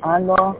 Aló.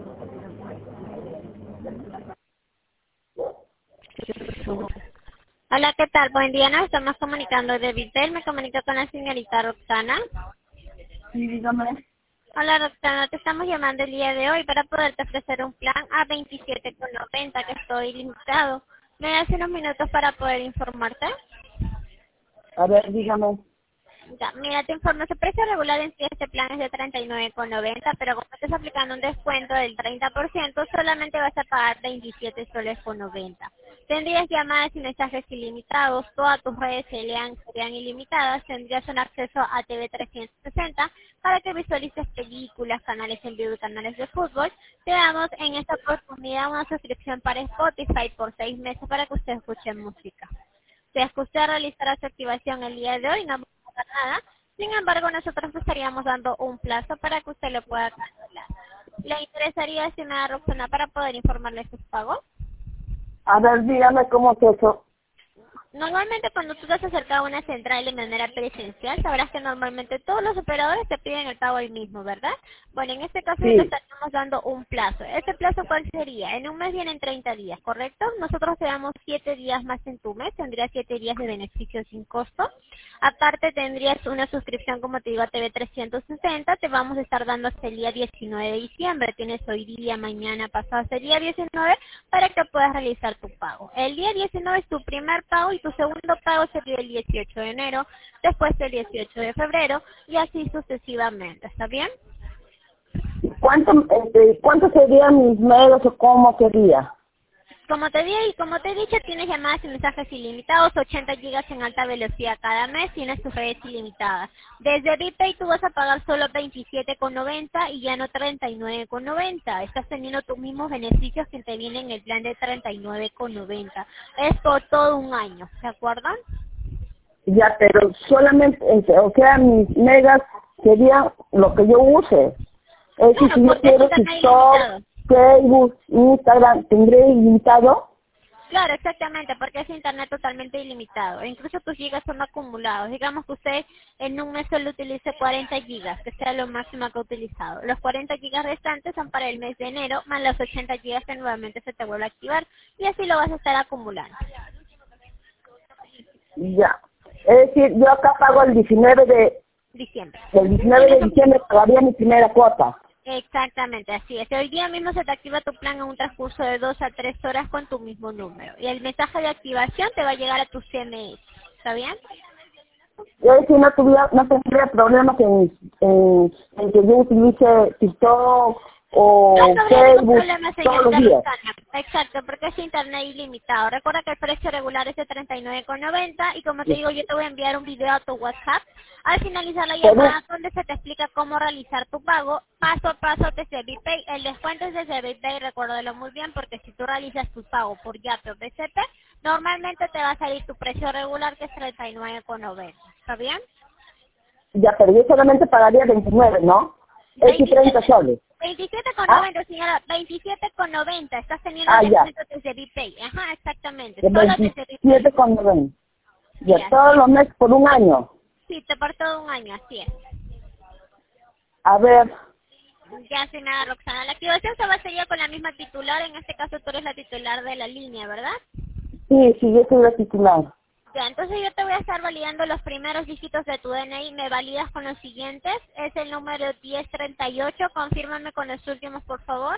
Hola, ¿qué tal? Buen día, nos estamos comunicando de Vitel. Me comunico con la señorita Roxana. Sí, dígame. Hola, Roxana, te estamos llamando el día de hoy para poderte ofrecer un plan a 27,90 que estoy limitado. ¿Me das unos minutos para poder informarte? A ver, dígame. Ya, mira, te informo, su precio regular en sí este plan es de 39,90, pero como estás aplicando un descuento del 30%, solamente vas a pagar 27 soles con 90. Tendrías llamadas y mensajes ilimitados, todas tus redes serían ilimitadas, tendrías un acceso a TV 360 para que visualices películas, canales en vivo y canales de fútbol. Te damos en esta oportunidad una suscripción para Spotify por 6 meses para que usted escuche música. Si es que usted realizará su activación el día de hoy, no va a pasar nada. Sin embargo, nosotros le estaríamos dando un plazo para que usted lo pueda cancelar. ¿Le interesaría si me da Roxana para poder informarle sus pagos? A ver, dígame cómo es eso. Normalmente cuando tú te has acercado a una central de manera presencial, sabrás que normalmente todos los operadores te piden el pago hoy mismo, ¿verdad? Bueno, en este caso te Sí. estaríamos dando un plazo. ¿Este plazo cuál sería? En un mes vienen 30 días, ¿correcto? Nosotros te damos 7 días más en tu mes, tendrías 7 días de beneficio sin costo. Aparte tendrías una suscripción, como te digo, a TV 360, te vamos a estar dando hasta el día 19 de diciembre. Tienes hoy día, mañana, pasado, hasta el día 19 para que puedas realizar tu pago. El día 19 es tu primer pago y tu segundo pago sería el 18 de enero, después el 18 de febrero y así sucesivamente. ¿Está bien? ¿Cuánto serían mis medios o cómo sería? Como te he dicho, tienes llamadas y mensajes ilimitados, 80 gigas en alta velocidad cada mes, tienes tus redes ilimitadas. Desde VPay tú vas a pagar solo 27,90 y ya no 39,90. Estás teniendo tus mismos beneficios que te vienen en el plan de 39,90. Es por todo un año, ¿se acuerdan? Ya, pero solamente, o sea, mis megas sería lo que yo use. Es decir, Claro, si yo porque es quiero internet TikTok, ilimitado. Facebook, Instagram, ¿tendré ilimitado? Claro, exactamente, porque es internet totalmente ilimitado. Incluso tus gigas son acumulados. Digamos que usted en un mes solo utilice 40 gigas, que sea lo máximo que ha utilizado. Los 40 gigas restantes son para el mes de enero, más los 80 gigas que nuevamente se te vuelve a activar, y así lo vas a estar acumulando. Ya. Es decir, yo acá pago Diciembre. el Ujú, 19 tienes de un... diciembre pagaría mi primera cuota. Exactamente, así es. Hoy día mismo se te activa tu plan en un transcurso de 2 a 3 horas con tu mismo número. Y el mensaje de activación te va a llegar a tu CMS. ¿Está bien? Yo si no tendría problemas en que yo utilice TikTok No o habría ningún Facebook problema, todos los señorita días. Roxana. Exacto, porque es internet ilimitado. Recuerda que el precio regular es de 39,90 y como te digo, yo te voy a enviar un video a tu WhatsApp al finalizar la Pero, llamada donde se te explica cómo realizar tu pago paso a paso desde BitPay. El descuento es desde BitPay, recuérdalo muy bien, porque si tú realizas tu pago por Yape o BCP, normalmente te va a salir tu precio regular que es 39,90. ¿Está bien? ya, pero yo solamente pagaría 29, ¿no? Es decir, 30 27. soles. ¿Ah? 27,90, señora. 27,90. Estás teniendo el Ah, ya. descuento desde BitPay. Ajá, exactamente. De Solo desde BitPay. 27,90. Sí, Ya, así todos es. los meses por un año. Sí, te por todo un año, así es. A ver, Ya, señora Roxana. La activación se va a seguir con la misma titular. En este caso tú eres la titular de la línea, ¿verdad? sí, yo soy la titular. Ya, entonces yo te voy a estar validando los primeros dígitos de tu DNI. ¿Me validas con los siguientes? Es el número 1038. Confírmame con los últimos, por favor.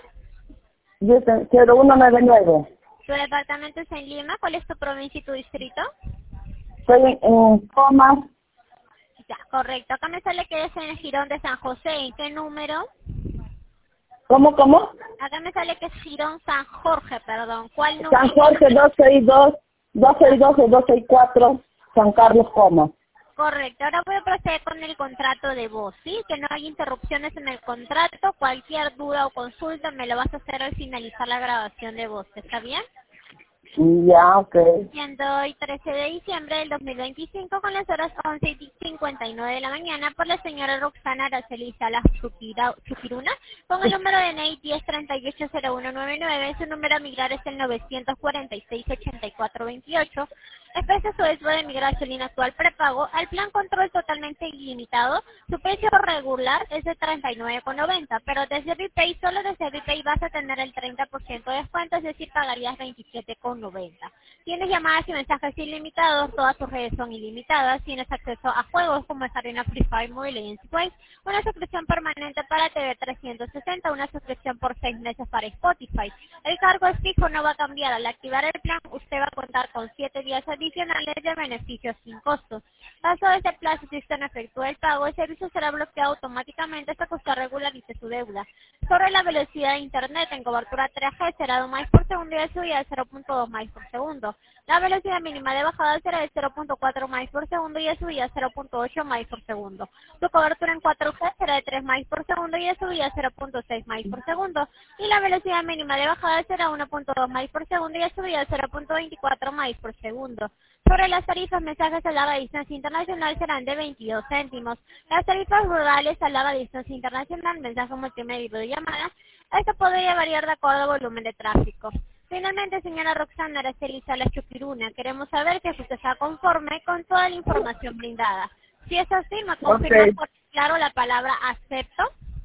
0199. Tu departamento es en Lima. ¿Cuál es tu provincia y tu distrito? Estoy en coma. Ya, correcto. Acá me sale que es en el Girón de San José. ¿En qué número? ¿Cómo? Acá me sale que es Girón San Jorge, perdón. ¿Cuál San número? Jorge 262, 262 o 264, San Carlos Coma. Correcto. Ahora voy a proceder con el contrato de voz, ¿sí? Que no hay interrupciones en el contrato. Cualquier duda o consulta me lo vas a hacer al finalizar la grabación de voz. ¿Está bien? Ya, ok. Siendo hoy 13 de diciembre del 2025 con las horas 11:59 de la mañana por la señora Roxana Araceli Salas Chupiruna con el número de NI 10380199. Su número a migrar es el 946-8428 Especie su de mi gasolina actual prepago, al plan control totalmente ilimitado, su precio regular es de 39,90, pero desde VPay, solo desde VPay vas a tener el 30% de descuento, es decir, pagarías 27,90. Tienes llamadas y mensajes ilimitados, todas tus redes son ilimitadas, tienes acceso a juegos como Arena Free Fire Mobile y Way, una suscripción permanente para TV 360, una suscripción por 6 meses para Spotify. El cargo es fijo, no va a cambiar. Al activar el plan, usted va a contar con 7 días adicionales de beneficios sin costo. Caso de ese plazo, si usted no efectúa el pago, el servicio será bloqueado automáticamente hasta que usted regularice su deuda. Sobre la velocidad de Internet, en cobertura 3G será de 1 MB por segundo y de subida de 0.2 MB por segundo. La velocidad mínima de bajada será de 0.4 MB por segundo y de subida 0.8 MB por segundo. Su cobertura en 4G será de 3 MB por segundo y de subida 0.6 MB por segundo. Y la velocidad mínima de bajada será 1.2 MB por segundo y de subida 0.24 MB por segundo. Sobre las tarifas, mensajes a larga distancia internacional serán de 22 céntimos. Las tarifas rurales a larga distancia internacional, mensaje multimedia y videollamada, esto podría variar de acuerdo al volumen de tráfico. Finalmente, señora Roxana Araceli Salas Chupiruna, queremos saber que usted está conforme con toda la información brindada. Si es así, me confirma por claro la palabra acepto.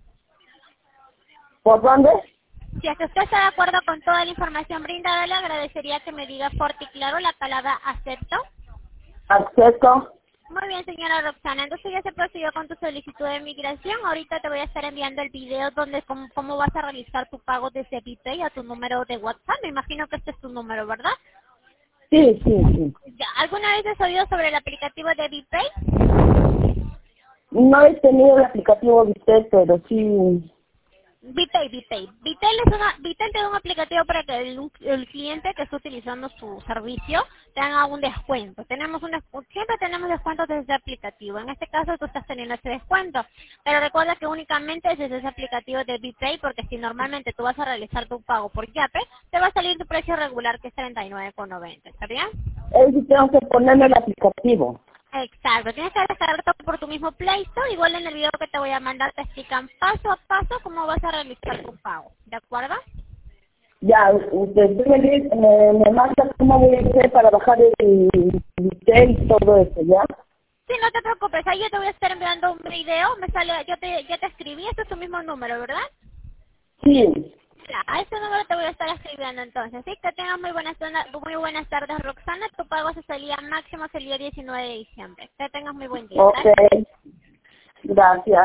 ¿Por dónde? Si es que usted está de acuerdo con toda la información brindada, le agradecería que me diga fuerte y claro la palabra acepto. Acepto. Muy bien, señora Roxana. Entonces ya se procedió con tu solicitud de migración. Ahorita te voy a estar enviando el video donde cómo vas a realizar tu pago desde VPay a tu número de WhatsApp. Me imagino que este es tu número, ¿verdad? Sí, sí, sí. ¿Alguna vez has oído sobre el aplicativo de VPay? No he tenido el aplicativo Vitel, pero sí. Vitel te da un aplicativo para que el cliente que está utilizando su servicio te haga un descuento. Siempre tenemos descuentos desde ese aplicativo. En este caso tú estás teniendo ese descuento, pero recuerda que únicamente es desde ese aplicativo de VPay, porque si normalmente tú vas a realizar tu pago por Yape, te va a salir tu precio regular, que es 39,90. ¿Está bien? Es que tengo que ponerme el aplicativo. Exacto, tienes que descargarlo por tu mismo Play Store. Igual en el video que te voy a mandar te explican paso a paso cómo vas a realizar tu pago, ¿de acuerdo? Ya, usted me manda cómo voy a hacer para bajar el Vitel y todo eso, ¿ya? Sí, no te preocupes, ahí yo te voy a estar enviando un video, ya te escribí, este es tu mismo número, ¿verdad? Sí. Ya, a ese número te voy a estar escribiendo entonces, ¿sí? Que tengas muy buenas tardes, Roxana. Tu pago se salía máximo el día 19 de diciembre. Que tengas muy buen día. Ok. Gracias.